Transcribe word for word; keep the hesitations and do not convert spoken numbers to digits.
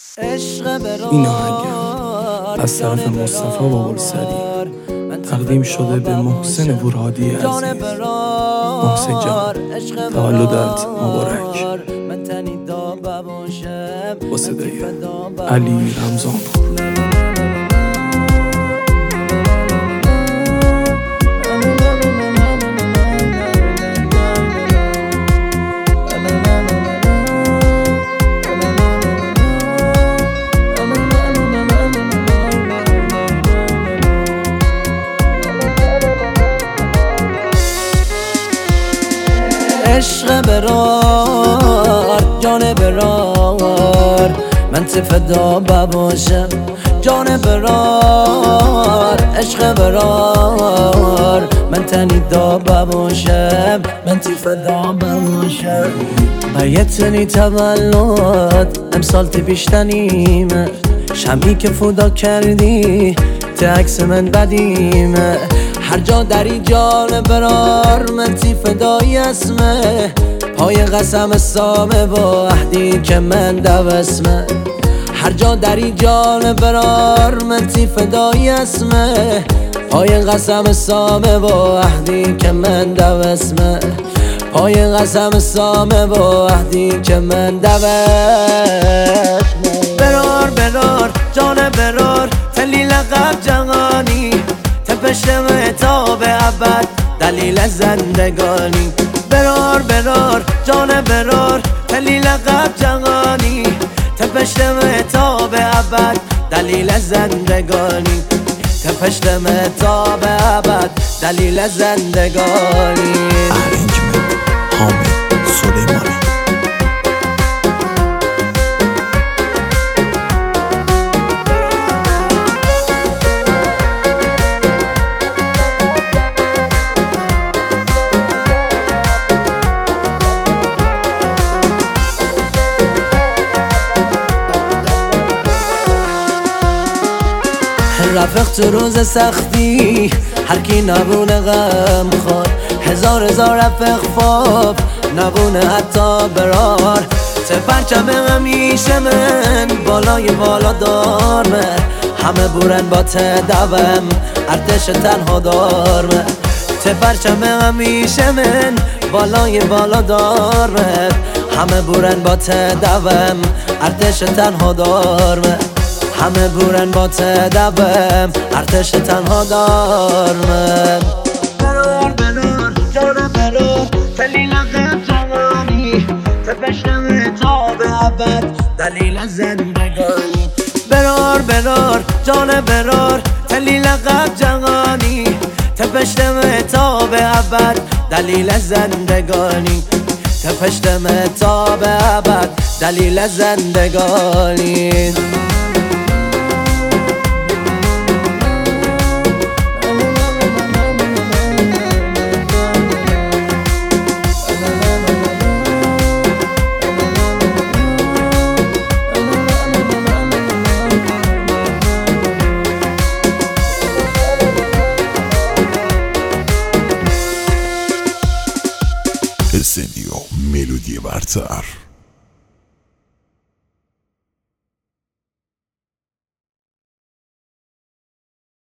این آهنگ از طرف مصطفی بابالسری تقدیم شده به محسن ورادی عزیز. محسن جان، تولدت مبارک. با صدای علی رمضان. عشق برار جان برار من فدا بباشم جان برار عشق برار من تنی دا بباشم من فدا بباشم بیتنی تولد امسال تی بیشتنیمه شمی که فدا کردی تی عکس من بدیمه هر جا دری جان برار من تی فدایی اسمه پای قسم سامه با عهدی که من دوسمه هر جا دری جان برار من تی فدایی اسمه پای قسم سامه با عهدی که من دوسمه پای قسم سامه با عهدی که من دوسمه برار برار جان برار تلی لقب جهانی تپشتمه تا به ابد دلیل زندگانی برار برار جان برار تلی لقب جهانی تپشتمه تا به ابد دلیل زندگانی تپشتمه تا به ابد دلیل زندگانی. ارنجمنت حامد سلیمانی. رفیق تو روز سختی هر کی نبونه غم خور هزار هزار رفیق فاب نبونه حتی برار ته پرچم همیشه من بالای بالا دارمه همه بورن با ته دوم ارتش تنها دارمه ته پرچم همیشه من بالای بالا دارمه همه بورن با ته دوم ارتش تنها دارمه همه بورن با تدبم ارتش تنها دارمم برار برار جان برار تلی لقب جوانی تپشتمه تا به ابد دلیل زندگانی برار برار جان برار تلی لقب جوانی تپشتمه تا به ابد دلیل زندگانی تپشتمه تا به ابد دلیل زندگانی. استدیو ملودی برتر.